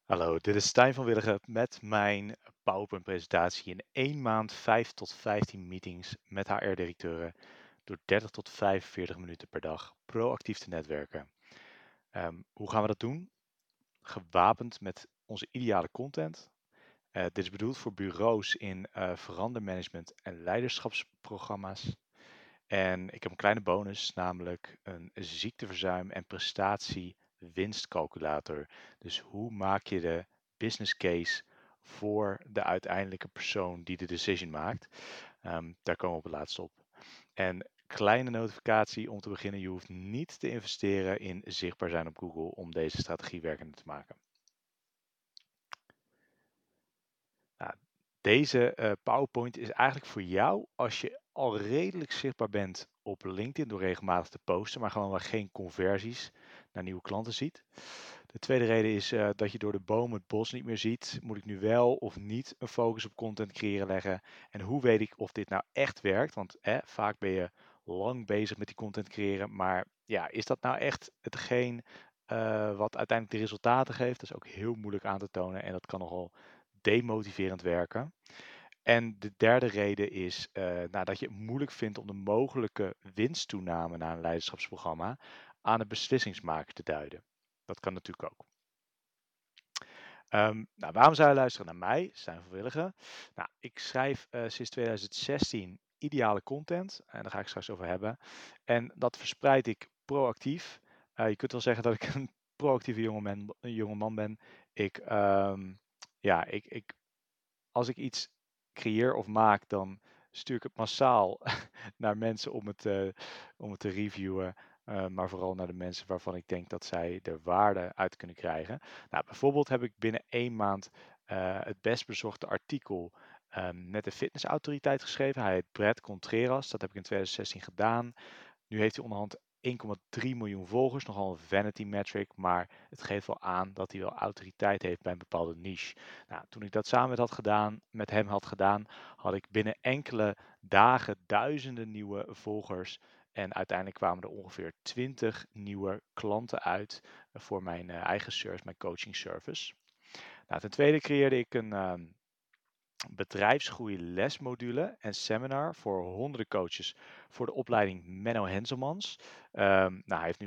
Hallo, dit is Stijn van Willigen met mijn PowerPoint-presentatie in 1 maand 5 tot 15 meetings met HR-directeuren door 30 tot 45 minuten per dag proactief te netwerken. Hoe gaan we dat doen? Gewapend met onze ideale content. Dit is bedoeld voor bureaus in verandermanagement en leiderschapsprogramma's. En ik heb een kleine bonus, namelijk een ziekteverzuim- en prestatie-winstcalculator. Dus hoe maak je de business case voor de uiteindelijke persoon die de decision maakt? Daar komen we op het laatst op. En kleine notificatie om te beginnen: je hoeft niet te investeren in zichtbaar zijn op Google om deze strategie werkende te maken. Nou, deze PowerPoint is eigenlijk voor jou als je al redelijk zichtbaar bent op LinkedIn door regelmatig te posten, maar gewoon wel geen conversies naar nieuwe klanten ziet. De tweede reden is dat je door de boom het bos niet meer ziet. Moet ik nu wel of niet een focus op content creëren leggen? En hoe weet ik of dit nou echt werkt? Want vaak ben je lang bezig met die content creëren, maar ja, is dat nou echt hetgeen wat uiteindelijk de resultaten geeft? Dat is ook heel moeilijk aan te tonen en dat kan nogal demotiverend werken. En de derde reden is dat je het moeilijk vindt om de mogelijke winsttoename na een leiderschapsprogramma aan de beslissingsmaker te duiden. Dat kan natuurlijk ook. Nou, waarom zou je luisteren naar mij, Stijn van Willigen? Nou, ik schrijf sinds 2016 ideale content en daar ga ik straks over hebben. En dat verspreid ik proactief. Je kunt wel zeggen dat ik een proactieve jonge man ben. Ik, ja, als ik iets creëer of maak, dan stuur ik het massaal naar mensen om het te reviewen. Maar vooral naar de mensen waarvan ik denk dat zij er waarde uit kunnen krijgen. Nou, bijvoorbeeld heb ik binnen 1 maand het best bezochte artikel met de fitnessautoriteit geschreven. Hij heet Brett Contreras. Dat heb ik in 2016 gedaan. Nu heeft hij onderhand 1,3 miljoen volgers, nogal een vanity metric, maar het geeft wel aan dat hij wel autoriteit heeft bij een bepaalde niche. Nou, toen ik dat samen met hem had gedaan, had ik binnen enkele dagen duizenden nieuwe volgers. En uiteindelijk kwamen er ongeveer 20 nieuwe klanten uit voor mijn eigen service, mijn coaching service. Nou, ten tweede creëerde ik een bedrijfsgroei lesmodule en seminar voor honderden coaches voor de opleiding Menno Henselmans. Hij heeft nu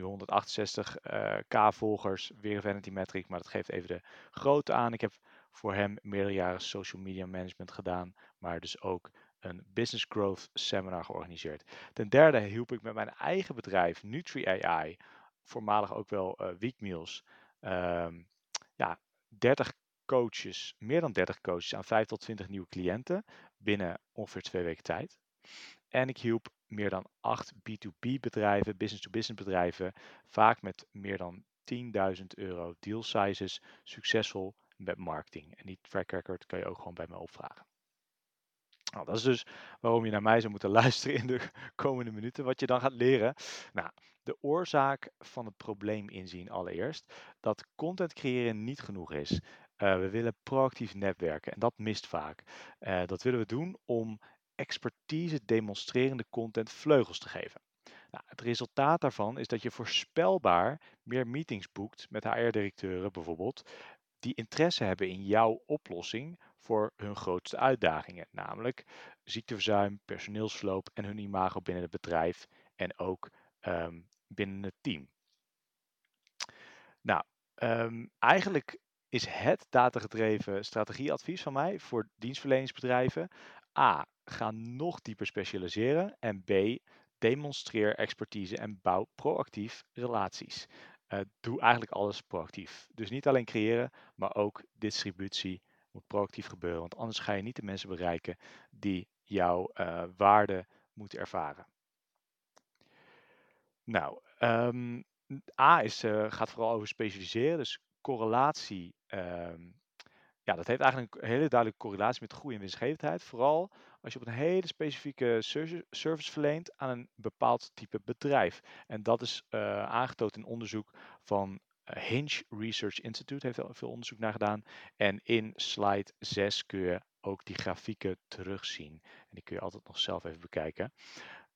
168k volgers, weer een vanity metric, maar dat geeft even de grootte aan. Ik heb voor hem meerdere jaren social media management gedaan, maar dus ook een business growth seminar georganiseerd. Ten derde hielp ik met mijn eigen bedrijf Nutri AI, voormalig ook wel Weekmeals, ehm, ja, 30 coaches, meer dan 30 coaches aan 5 tot 20 nieuwe cliënten binnen ongeveer 2 weken tijd. En ik hielp meer dan 8 B2B bedrijven, business-to-business bedrijven, vaak met meer dan 10.000 euro deal sizes, succesvol met marketing. En die track record kan je ook gewoon bij me opvragen. Nou, dat is dus waarom je naar mij zou moeten luisteren in de komende minuten. Wat je dan gaat leren. Nou, de oorzaak van het probleem inzien allereerst. Dat content creëren niet genoeg is. We willen proactief netwerken en dat mist vaak. Dat willen we doen om expertise demonstrerende content vleugels te geven. Nou, het resultaat daarvan is dat je voorspelbaar meer meetings boekt met HR-directeuren bijvoorbeeld, die interesse hebben in jouw oplossing voor hun grootste uitdagingen, namelijk ziekteverzuim, personeelsverloop en hun imago binnen het bedrijf en ook binnen het team. Nou, eigenlijk is het datagedreven strategieadvies van mij voor dienstverleningsbedrijven: A, ga nog dieper specialiseren en B, demonstreer expertise en bouw proactief relaties. Doe eigenlijk alles proactief. Dus niet alleen creëren, maar ook distributie moet proactief gebeuren, want anders ga je niet de mensen bereiken die jouw waarde moeten ervaren. Nou, A gaat vooral over specialiseren, dus correlatie. Ja, dat heeft eigenlijk een hele duidelijke correlatie met groei en winstgevendheid. Vooral als je op een hele specifieke service verleent aan een bepaald type bedrijf. En dat is aangetoond in onderzoek van Hinge Research Institute, heeft er veel onderzoek naar gedaan. En in slide 6 kun je ook die grafieken terugzien. En die kun je altijd nog zelf even bekijken.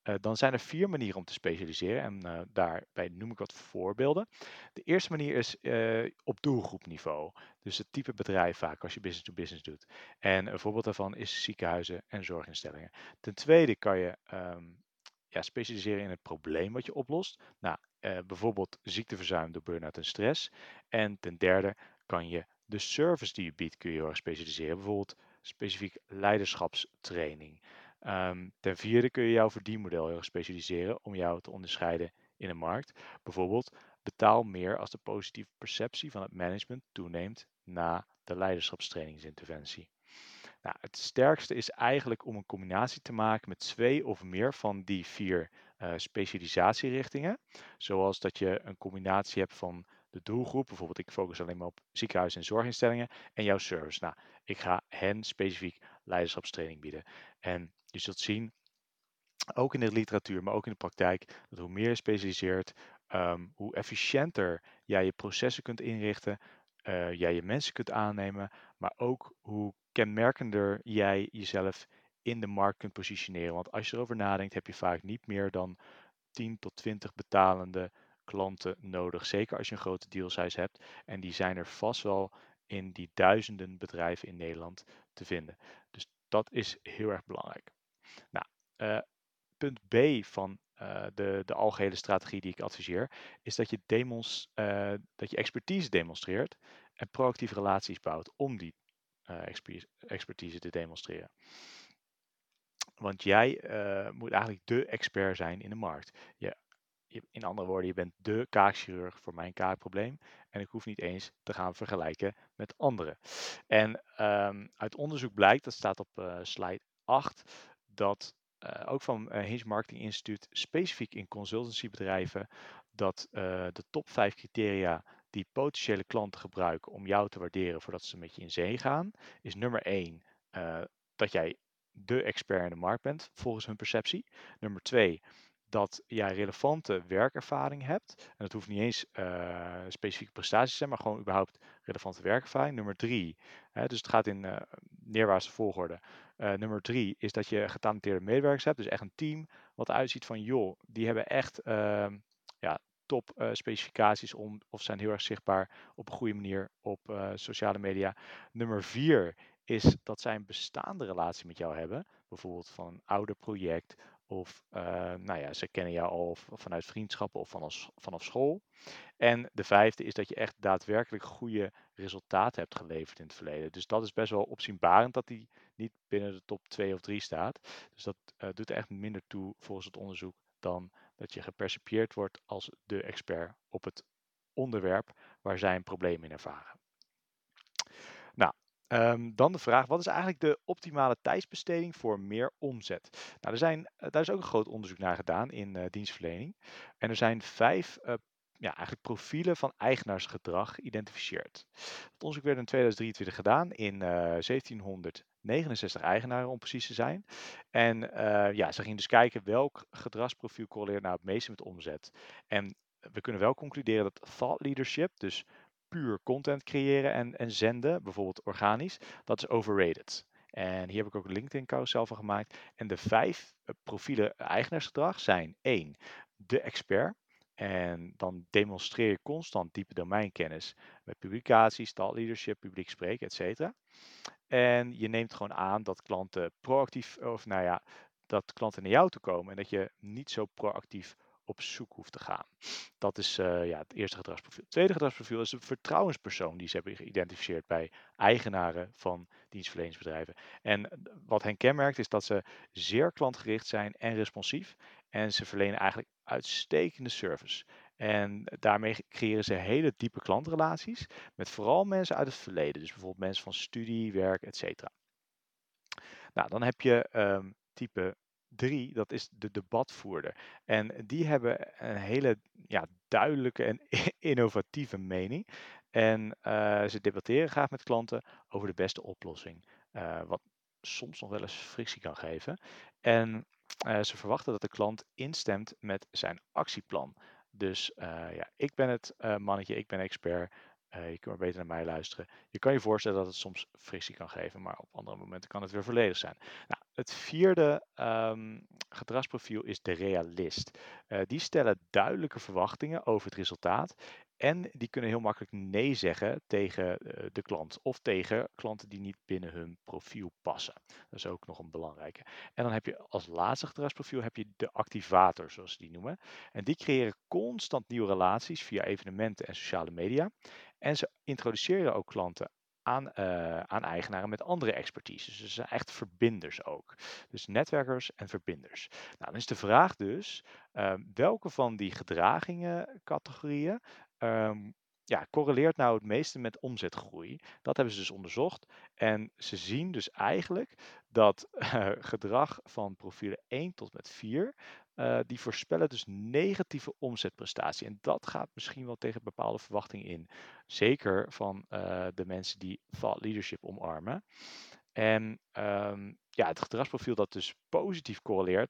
Dan zijn er 4 manieren om te specialiseren en daarbij noem ik wat voorbeelden. De eerste manier is op doelgroepniveau. Dus het type bedrijf vaak als je business to business doet. En een voorbeeld daarvan is ziekenhuizen en zorginstellingen. Ten tweede kan je ja, specialiseren in het probleem wat je oplost. Nou, bijvoorbeeld ziekteverzuim door burn-out en stress. En ten derde kan je de service die je biedt, kun je heel erg specialiseren. Bijvoorbeeld specifiek leiderschapstraining. Ten vierde kun je jouw verdienmodel heel erg specialiseren om jou te onderscheiden in de markt. Bijvoorbeeld betaal meer als de positieve perceptie van het management toeneemt na de leiderschapstrainingsinterventie. Nou, het sterkste is eigenlijk om een combinatie te maken met 2 of meer van die 4 specialisatierichtingen. Zoals dat je een combinatie hebt van de doelgroep, bijvoorbeeld ik focus alleen maar op ziekenhuizen en zorginstellingen en jouw service. Nou, ik ga hen specifiek leiderschapstraining bieden. En je zult zien, ook in de literatuur, maar ook in de praktijk, dat hoe meer je specialiseert, hoe efficiënter jij je processen kunt inrichten, jij je mensen kunt aannemen, maar ook hoe kenmerkender jij jezelf in de markt kunt positioneren. Want als je erover nadenkt, heb je vaak niet meer dan 10 tot 20 betalende klanten nodig. Zeker als je een grote deal size hebt. En die zijn er vast wel in die duizenden bedrijven in Nederland te vinden. Dus dat is heel erg belangrijk. Nou, eh, punt B van de algehele strategie die ik adviseer, is dat je, dat je expertise demonstreert en proactieve relaties bouwt om die expertise te demonstreren. Want jij moet eigenlijk de expert zijn in de markt. In andere woorden, je bent de kaakchirurg voor mijn kaakprobleem. En ik hoef niet eens te gaan vergelijken met anderen. En uit onderzoek blijkt, dat staat op slide 8, dat ook van Hinge Marketing Instituut, specifiek in consultancybedrijven, dat de top 5 criteria die potentiële klanten gebruiken om jou te waarderen voordat ze met je in zee gaan, is nummer 1 dat jij de expert in de markt bent, volgens hun perceptie. Nummer 2, dat jij relevante werkervaring hebt. En dat hoeft niet eens specifieke prestaties te zijn, maar gewoon überhaupt relevante werkervaring. Nummer 3, dus het gaat in neerwaartse volgorde. Nummer 3 is dat je getalenteerde medewerkers hebt. Dus echt een team wat eruit ziet van, joh, die hebben echt ja, top specificaties of zijn heel erg zichtbaar op een goede manier op sociale media. Nummer 4 is dat zij een bestaande relatie met jou hebben. Bijvoorbeeld van een ouder project of nou ja, ze kennen jou al vanuit vriendschappen of vanaf school. En de vijfde is dat je echt daadwerkelijk goede resultaten hebt geleverd in het verleden. Dus dat is best wel opzienbarend dat die niet binnen de top 2 of 3 staat. Dus dat doet er echt minder toe volgens het onderzoek dan dat je gepercipieerd wordt als de expert op het onderwerp waar zij een probleem in ervaren. Nou, dan de vraag, wat is eigenlijk de optimale tijdsbesteding voor meer omzet? Nou, daar is ook een groot onderzoek naar gedaan in dienstverlening. En er zijn 5 ja, eigenlijk profielen van eigenaarsgedrag geïdentificeerd. Het onderzoek werd in 2023 gedaan in 1769 eigenaren om precies te zijn. En ja, ze gingen dus kijken welk gedragsprofiel correleert nou het meeste met omzet. En we kunnen wel concluderen dat thought leadership, dus puur content creëren en zenden, bijvoorbeeld organisch, dat is overrated. En hier heb ik ook een LinkedIn carousel van gemaakt. En de 5 profielen eigenaarsgedrag zijn 1, de expert. En dan demonstreer je constant diepe domeinkennis met publicaties, thought leadership, publiek spreken, etc. En je neemt gewoon aan dat klanten proactief, of nou ja, dat klanten naar jou toe komen en dat je niet zo proactief op zoek hoeft te gaan. Dat is ja, het eerste gedragsprofiel. Het tweede gedragsprofiel is een vertrouwenspersoon die ze hebben geïdentificeerd bij eigenaren van dienstverleningsbedrijven. En wat hen kenmerkt is dat ze zeer klantgericht zijn en responsief. En ze verlenen eigenlijk uitstekende service. En daarmee creëren ze hele diepe klantrelaties met vooral mensen uit het verleden. Dus bijvoorbeeld mensen van studie, werk, etc. Nou, dan heb je type 3, dat is de debatvoerder. En die hebben een hele ja, duidelijke en innovatieve mening. En ze debatteren graag met klanten over de beste oplossing. Wat soms nog wel eens frictie kan geven. En ze verwachten dat de klant instemt met zijn actieplan. Dus ja, ik ben het mannetje, ik ben expert. Je kunt maar beter naar mij luisteren. Je kan je voorstellen dat het soms frictie kan geven, maar op andere momenten kan het weer volledig zijn. Nou, Het vierde gedragsprofiel is de realist. Die stellen duidelijke verwachtingen over het resultaat en die kunnen heel makkelijk nee zeggen tegen de klant of tegen klanten die niet binnen hun profiel passen. Dat is ook nog een belangrijke. En dan heb je als laatste gedragsprofiel heb je de activator, zoals ze die noemen. En die creëren constant nieuwe relaties via evenementen en sociale media. En ze introduceren ook klanten aan eigenaren met andere expertise. Dus ze zijn echt verbinders ook. Dus netwerkers en verbinders. Nou, dan is de vraag dus, welke van die gedragingen, categorieën, ja, correleert nou het meeste met omzetgroei? Dat hebben ze dus onderzocht. En ze zien dus eigenlijk dat gedrag van profielen 1 tot met 4, die voorspellen dus negatieve omzetprestatie. En dat gaat misschien wel tegen bepaalde verwachtingen in. Zeker van de mensen die thought leadership omarmen. En ja, het gedragsprofiel dat dus positief correleert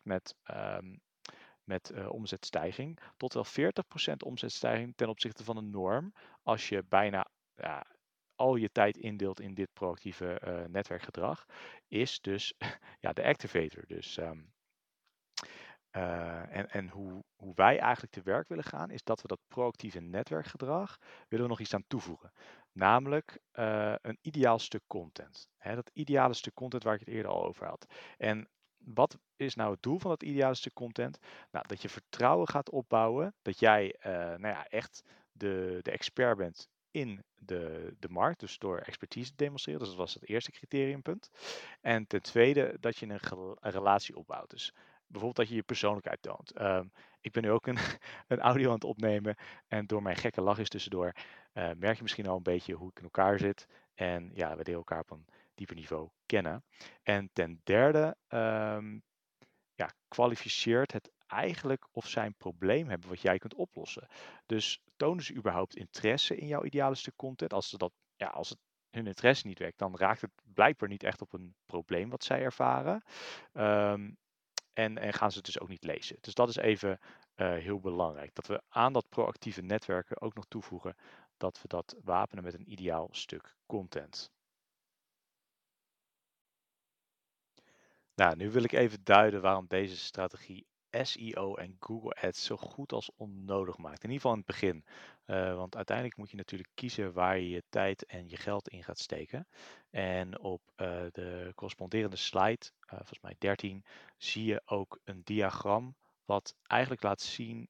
met omzetstijging, tot wel 40% omzetstijging ten opzichte van een norm, als je bijna ja, al je tijd indeelt in dit proactieve netwerkgedrag, is dus ja, de activator. Dus en hoe wij eigenlijk te werk willen gaan, is dat we dat proactieve netwerkgedrag willen we nog iets aan toevoegen. Namelijk een ideaal stuk content. Hè, dat ideale stuk content waar ik het eerder al over had. En wat is nou het doel van dat ideale stuk content? Nou, dat je vertrouwen gaat opbouwen, dat jij nou ja, echt de expert bent in de markt, dus door expertise te demonstreren. Dus dat was het eerste criteriumpunt. En ten tweede, dat je een relatie opbouwt. Dus bijvoorbeeld dat je je persoonlijkheid toont. Ik ben nu ook een, een audio aan het opnemen en door mijn gekke lachjes tussendoor merk je misschien al een beetje hoe ik in elkaar zit. En ja, we leren elkaar op een dieper niveau kennen. En ten derde, ja, kwalificeert het eigenlijk of zij een probleem hebben wat jij kunt oplossen. Dus tonen ze überhaupt interesse in jouw ideale stuk content? Als het hun interesse niet wekt, dan raakt het blijkbaar niet echt op een probleem wat zij ervaren. Ehm, en gaan ze het dus ook niet lezen. Dus dat is even heel belangrijk. Dat we aan dat proactieve netwerken ook nog toevoegen dat we dat wapenen met een ideaal stuk content. Nou, nu wil ik even duiden waarom deze strategie SEO en Google Ads zo goed als onnodig maakt. In ieder geval in het begin. Want uiteindelijk moet je natuurlijk kiezen waar je je tijd en je geld in gaat steken. En op de corresponderende slide, volgens mij 13, zie je ook een diagram wat eigenlijk laat zien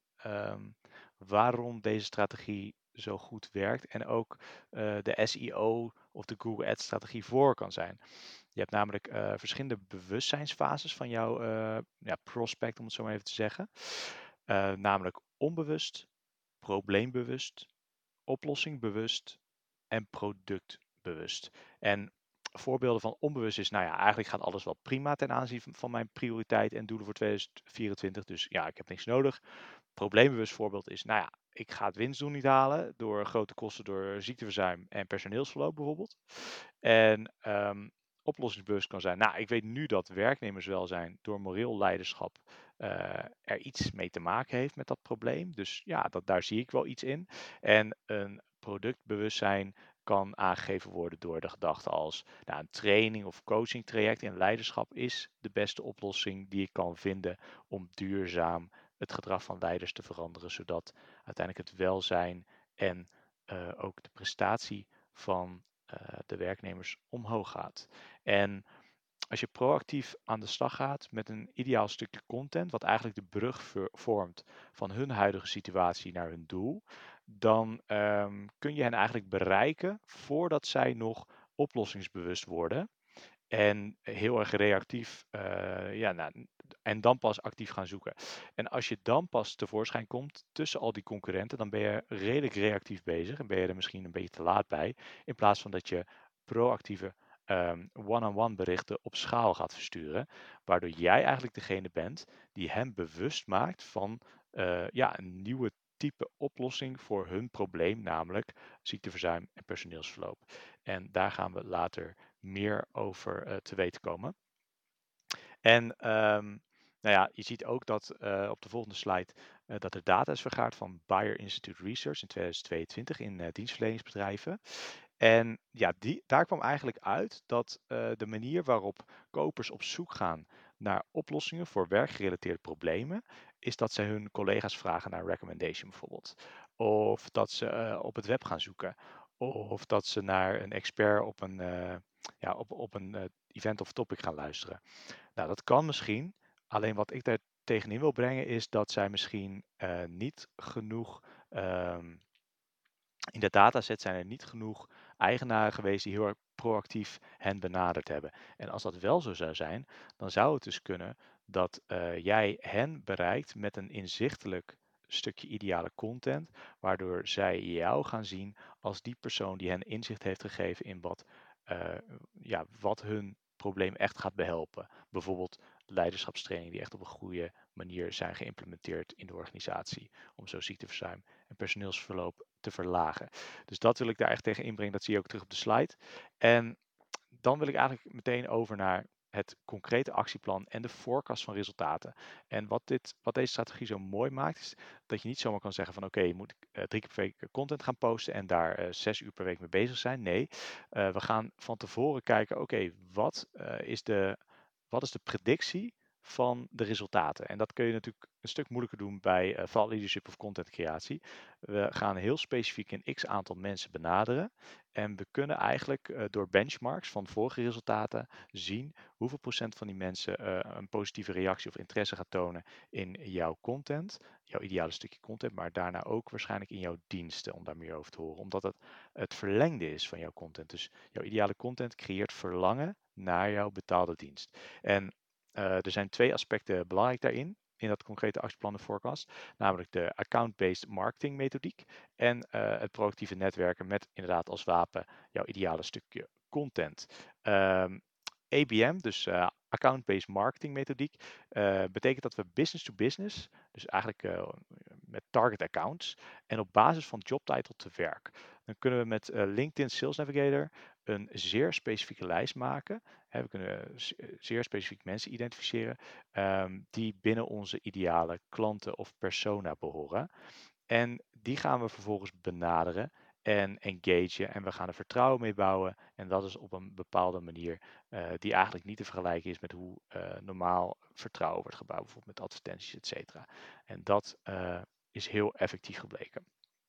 waarom deze strategie zo goed werkt. En ook de SEO of de Google Ads strategie voor kan zijn. Je hebt namelijk verschillende bewustzijnsfases van jouw ja, prospect, om het zo maar even te zeggen. Namelijk onbewust, probleembewust, oplossingbewust en productbewust. En voorbeelden van onbewust is, nou ja, eigenlijk gaat alles wel prima ten aanzien van mijn prioriteit en doelen voor 2024. Dus ja, ik heb niks nodig. Probleembewust voorbeeld is, nou ja, ik ga het winstdoel niet halen door grote kosten door ziekteverzuim en personeelsverloop bijvoorbeeld. En oplossingsbewust kan zijn, nou, ik weet nu dat werknemerswelzijn door moreel leiderschap er iets mee te maken heeft met dat probleem. Dus ja, daar zie ik wel iets in. En een productbewustzijn kan aangegeven worden door de gedachte als nou, een training of coaching traject in leiderschap is de beste oplossing die ik kan vinden om duurzaam het gedrag van leiders te veranderen, zodat uiteindelijk het welzijn en ook de prestatie van de werknemers omhoog gaat. En als je proactief aan de slag gaat met een ideaal stukje content, wat eigenlijk de brug vormt van hun huidige situatie naar hun doel, dan kun je hen eigenlijk bereiken voordat zij nog oplossingsbewust worden. En heel erg reactief, ja, nou, en dan pas actief gaan zoeken. En als je dan pas tevoorschijn komt tussen al die concurrenten, dan ben je redelijk reactief bezig en ben je er misschien een beetje te laat bij. In plaats van dat je proactieve one-on-one berichten op schaal gaat versturen. Waardoor jij eigenlijk degene bent die hen bewust maakt van ja, een nieuwe type oplossing voor hun probleem, namelijk ziekteverzuim en personeelsverloop. En daar gaan we later meer over te weten komen. En nou ja, je ziet ook dat op de volgende slide dat er data is vergaard van Bayer Institute Research in 2022 in dienstverleningsbedrijven. En ja, daar kwam eigenlijk uit dat de manier waarop kopers op zoek gaan naar oplossingen voor werkgerelateerde problemen, is dat ze hun collega's vragen naar recommendation bijvoorbeeld. Of dat ze op het web gaan zoeken. Of dat ze naar een expert op een event of topic gaan luisteren. Nou, dat kan misschien. Alleen wat ik daar tegenin wil brengen is dat zij misschien niet genoeg. ehm, in de dataset zijn er niet genoeg eigenaren geweest die heel erg proactief hen benaderd hebben. En als dat wel zo zou zijn, dan zou het dus kunnen dat jij hen bereikt met een inzichtelijk stukje ideale content, waardoor zij jou gaan zien als die persoon die hen inzicht heeft gegeven in eh, wat hun probleem echt gaat behelpen. Bijvoorbeeld leiderschapstrainingen die echt op een goede manier zijn geïmplementeerd in de organisatie, om zo ziekteverzuim en personeelsverloop te verlagen. Dus dat wil ik daar echt tegen inbrengen. Dat zie je ook terug op de slide. En dan wil ik eigenlijk meteen over naar het concrete actieplan en de forecast van resultaten. En wat deze strategie zo mooi maakt, is dat je niet zomaar kan zeggen van oké, je moet 3 keer per week content gaan posten en daar 6 uur per week mee bezig zijn. Nee, we gaan van tevoren kijken, oké, wat is de predictie van de resultaten? En dat kun je natuurlijk een stuk moeilijker doen bij thought leadership of content creatie. We gaan heel specifiek een x aantal mensen benaderen. En we kunnen eigenlijk door benchmarks van vorige resultaten zien hoeveel procent van die mensen een positieve reactie of interesse gaat tonen in jouw content, jouw ideale stukje content, maar daarna ook waarschijnlijk in jouw diensten, om daar meer over te horen. Omdat het verlengde is van jouw content. Dus jouw ideale content creëert verlangen naar jouw betaalde dienst. En er zijn 2 aspecten belangrijk daarin, in dat concrete actieplan de forecast. Namelijk de account-based marketing methodiek en het proactieve netwerken met inderdaad als wapen jouw ideale stukje content. ABM, dus account-based marketing methodiek, betekent dat we business to business, dus eigenlijk met target accounts en op basis van jobtitle te werk. Dan kunnen we met LinkedIn Sales Navigator een zeer specifieke lijst maken. We kunnen zeer specifiek mensen identificeren die binnen onze ideale klanten of persona behoren. En die gaan we vervolgens benaderen en engagen. En we gaan er vertrouwen mee bouwen. En dat is op een bepaalde manier die eigenlijk niet te vergelijken is met hoe normaal vertrouwen wordt gebouwd. Bijvoorbeeld met advertenties, et cetera. En dat is heel effectief gebleken.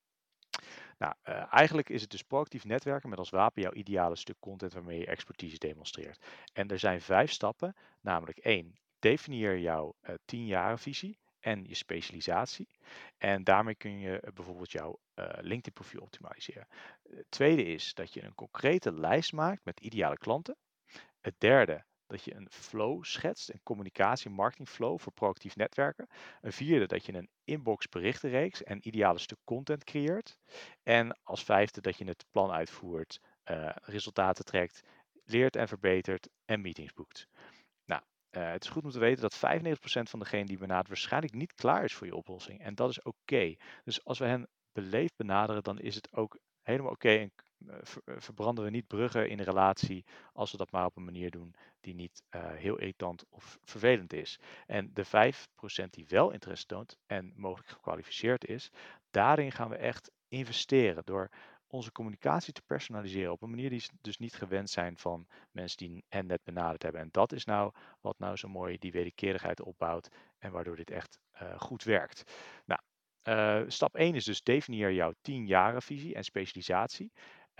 Nou, eigenlijk is het dus proactief netwerken met als wapen jouw ideale stuk content waarmee je expertise demonstreert. En er zijn 5 stappen, namelijk 1. Definieer jouw 10-jaren-visie en je specialisatie. En daarmee kun je bijvoorbeeld jouw LinkedIn profiel optimaliseren. Het tweede is dat je een concrete lijst maakt met ideale klanten. Het derde, dat je een flow schetst, een communicatie- en marketingflow voor proactief netwerken. Een vierde, dat je een inbox berichtenreeks en ideale stuk content creëert. En als vijfde, dat je het plan uitvoert, resultaten trekt, leert en verbetert en meetings boekt. Nou, het is goed om te weten dat 95% van degenen die benadert waarschijnlijk niet klaar is voor je oplossing. En dat is oké. Dus als we hen beleefd benaderen, dan is het ook helemaal oké. En verbranden we niet bruggen in een relatie als we dat maar op een manier doen die niet heel irritant of vervelend is. En de 5% die wel interesse toont en mogelijk gekwalificeerd is, daarin gaan we echt investeren door onze communicatie te personaliseren op een manier die dus niet gewend zijn van mensen die hen net benaderd hebben. En dat is nou wat nou zo mooi die wederkerigheid opbouwt en waardoor dit echt goed werkt. Nou, stap 1 is dus definieer jouw 10-jaren visie en specialisatie.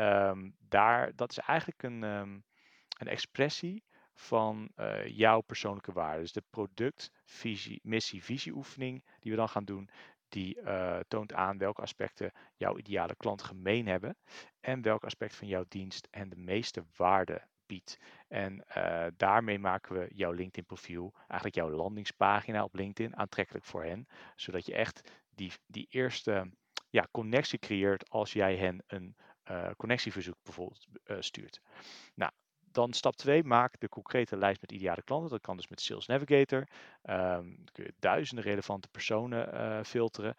Dat is eigenlijk een expressie van jouw persoonlijke waarden. Dus de product, visie, missie, visieoefening die we dan gaan doen, die toont aan welke aspecten jouw ideale klant gemeen hebben en welk aspect van jouw dienst hen de meeste waarde biedt. En daarmee maken we jouw LinkedIn profiel, eigenlijk jouw landingspagina op LinkedIn, aantrekkelijk voor hen. Zodat je echt die eerste connectie creëert als jij hen een connectieverzoek bijvoorbeeld stuurt. Nou, dan stap 2, maak de concrete lijst met ideale klanten. Dat kan dus met Sales Navigator. Dan kun je duizenden relevante personen filteren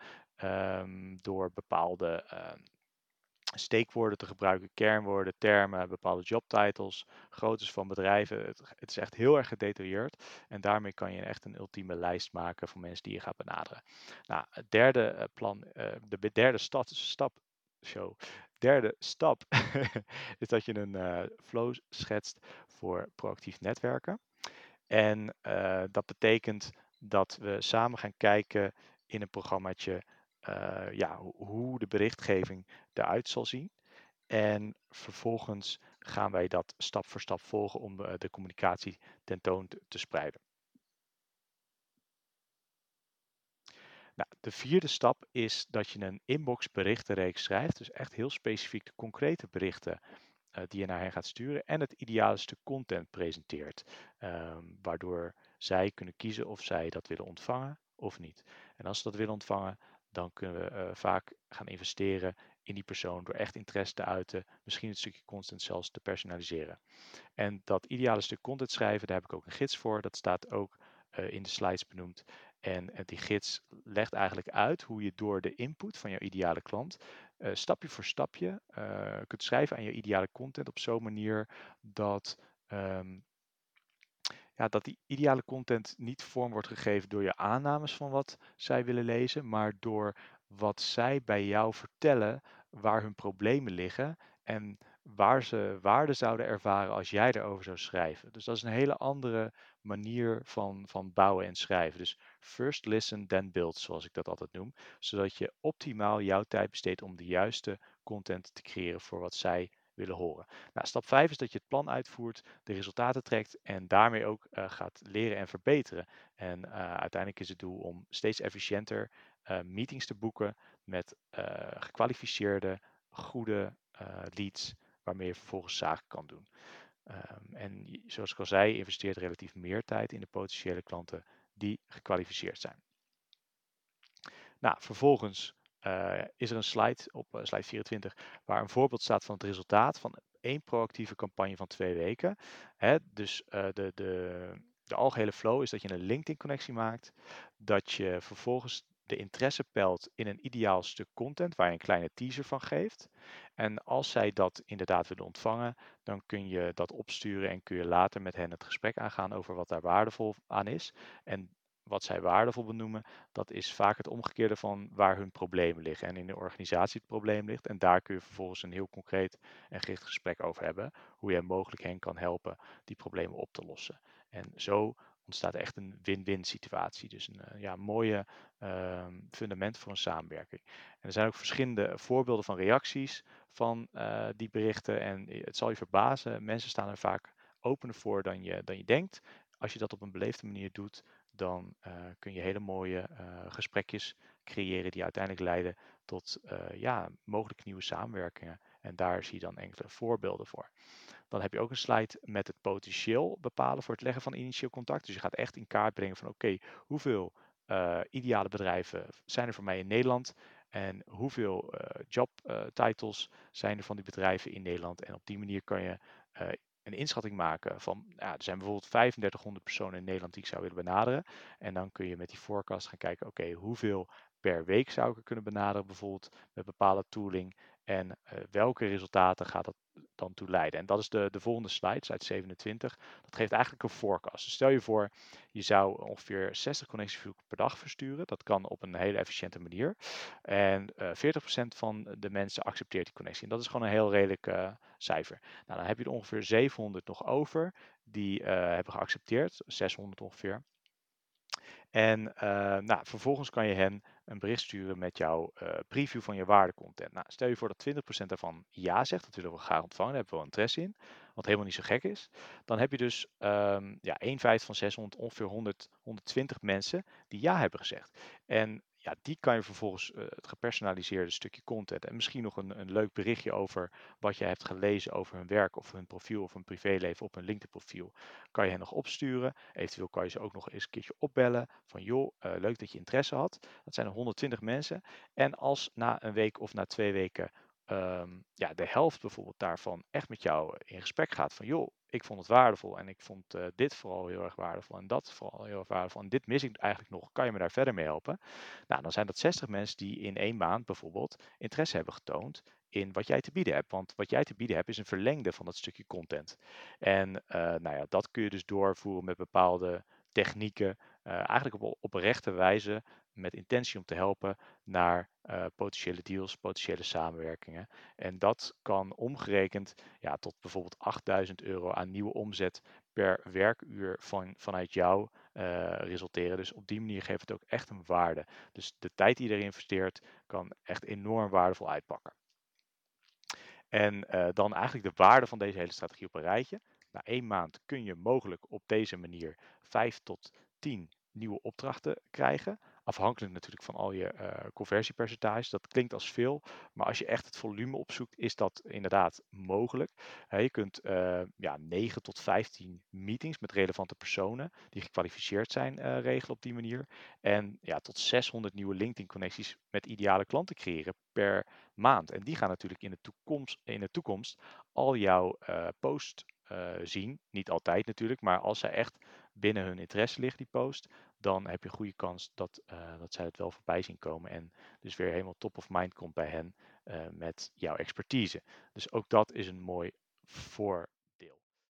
door bepaalde steekwoorden te gebruiken, kernwoorden, termen, bepaalde jobtitles, groottes van bedrijven. Het is echt heel erg gedetailleerd en daarmee kan je echt een ultieme lijst maken van mensen die je gaat benaderen. Nou, het derde de derde stap show. Derde stap is dat je een flow schetst voor proactief netwerken. En dat betekent dat we samen gaan kijken in een programmaatje ja, hoe de berichtgeving eruit zal zien. En vervolgens gaan wij dat stap voor stap volgen om de communicatie tentoon te spreiden. Nou, de vierde stap is dat je een inbox berichtenreeks schrijft. Dus echt heel specifiek de concrete berichten die je naar hen gaat sturen. En het ideale stuk content presenteert. Waardoor zij kunnen kiezen of zij dat willen ontvangen of niet. En als ze dat willen ontvangen, dan kunnen we vaak gaan investeren in die persoon door echt interesse te uiten. Misschien het stukje content zelfs te personaliseren. En dat ideale stuk content schrijven, daar heb ik ook een gids voor. Dat staat ook in de slides benoemd. En die gids legt eigenlijk uit hoe je door de input van jouw ideale klant stapje voor stapje kunt schrijven aan je ideale content op zo'n manier dat, ehm, ja, dat die ideale content niet vorm wordt gegeven door je aannames van wat zij willen lezen, maar door wat zij bij jou vertellen waar hun problemen liggen en waar ze waarde zouden ervaren als jij erover zou schrijven. Dus dat is een hele andere manier van bouwen en schrijven. Dus first listen, then build, zoals ik dat altijd noem, zodat je optimaal jouw tijd besteedt om de juiste content te creëren voor wat zij willen horen. Nou, stap 5 is dat je het plan uitvoert, de resultaten trekt en daarmee ook gaat leren en verbeteren. En uiteindelijk is het doel om steeds efficiënter meetings te boeken met gekwalificeerde, goede leads, waarmee je vervolgens zaken kan doen. Zoals ik al zei, investeert relatief meer tijd in de potentiële klanten die gekwalificeerd zijn. Nou, vervolgens is er een slide op slide 24 waar een voorbeeld staat van het resultaat van één proactieve campagne van 2 weken. Hè, dus de algehele flow is dat je een LinkedIn-connectie maakt, dat je vervolgens de interesse peilt in een ideaal stuk content waar je een kleine teaser van geeft. En als zij dat inderdaad willen ontvangen, dan kun je dat opsturen en kun je later met hen het gesprek aangaan over wat daar waardevol aan is. En wat zij waardevol benoemen, dat is vaak het omgekeerde van waar hun problemen liggen en in de organisatie het probleem ligt. En daar kun je vervolgens een heel concreet en gericht gesprek over hebben, hoe je mogelijk hen kan helpen die problemen op te lossen. En zo ontstaat echt een win-win situatie. Dus een ja, mooie fundament voor een samenwerking. En er zijn ook verschillende voorbeelden van reacties van die berichten. En het zal je verbazen, mensen staan er vaak opener voor dan je denkt. Als je dat op een beleefde manier doet, dan kun je hele mooie gesprekjes creëren die uiteindelijk leiden tot ja, mogelijk nieuwe samenwerkingen. En daar zie je dan enkele voorbeelden voor. Dan heb je ook een slide met het potentieel bepalen voor het leggen van initieel contact. Dus je gaat echt in kaart brengen van oké, hoeveel ideale bedrijven zijn er voor mij in Nederland? En hoeveel jobtitles zijn er van die bedrijven in Nederland? En op die manier kan je een inschatting maken van, ja, er zijn bijvoorbeeld 3500 personen in Nederland die ik zou willen benaderen. En dan kun je met die forecast gaan kijken, oké, hoeveel per week zou ik er kunnen benaderen, bijvoorbeeld met bepaalde tooling. En welke resultaten gaat dat dan toe leiden? En dat is de volgende slide, slide 27. Dat geeft eigenlijk een forecast. Dus stel je voor, je zou ongeveer 60 connectieverzoeken per dag versturen. Dat kan op een hele efficiënte manier. En 40% van de mensen accepteert die connectie. En dat is gewoon een heel redelijk cijfer. Nou, dan heb je er ongeveer 700 nog over die hebben geaccepteerd, 600 ongeveer. En nou, vervolgens kan je hen een bericht sturen met jouw preview van je waardecontent. Nou, stel je voor dat 20% daarvan ja zegt, dat willen we graag ontvangen, daar hebben we wel interesse in, wat helemaal niet zo gek is. Dan heb je dus ja, 1/5 van 600, ongeveer 100, 120 mensen die ja hebben gezegd. En ja, die kan je vervolgens het gepersonaliseerde stukje content en misschien nog een leuk berichtje over wat je hebt gelezen over hun werk of hun profiel of hun privéleven op hun LinkedIn profiel, kan je hen nog opsturen. Eventueel kan je ze ook nog eens een keertje opbellen van joh, leuk dat je interesse had. Dat zijn er 120 mensen. En als na een week of na 2 weken ja, de helft bijvoorbeeld daarvan echt met jou in gesprek gaat van joh, ik vond het waardevol en ik vond dit vooral heel erg waardevol en dat vooral heel erg waardevol en dit mis ik eigenlijk nog, kan je me daar verder mee helpen? Nou, dan zijn dat 60 mensen die in 1 maand bijvoorbeeld interesse hebben getoond in wat jij te bieden hebt. Want wat jij te bieden hebt is een verlengde van dat stukje content. En nou ja, dat kun je dus doorvoeren met bepaalde technieken eigenlijk op oprechte wijze met intentie om te helpen naar potentiële deals, potentiële samenwerkingen. En dat kan omgerekend ja, tot bijvoorbeeld 8.000 euro aan nieuwe omzet per werkuur vanuit jou resulteren. Dus op die manier geeft het ook echt een waarde. Dus de tijd die je erin investeert kan echt enorm waardevol uitpakken. En dan eigenlijk de waarde van deze hele strategie op een rijtje. Na 1 maand kun je mogelijk op deze manier 5 tot 10 nieuwe opdrachten krijgen. Afhankelijk natuurlijk van al je conversiepercentages. Dat klinkt als veel, maar als je echt het volume opzoekt, is dat inderdaad mogelijk. Je kunt 9 tot 15 meetings met relevante personen die gekwalificeerd zijn regelen op die manier. En ja, tot 600 nieuwe LinkedIn-connecties met ideale klanten creëren per maand. En die gaan natuurlijk in de toekomst al jouw post zien. Niet altijd natuurlijk, maar als zij echt binnen hun interesse ligt, die post, dan heb je een goede kans dat zij het wel voorbij zien komen. En dus weer helemaal top of mind komt bij hen met jouw expertise. Dus ook dat is een mooi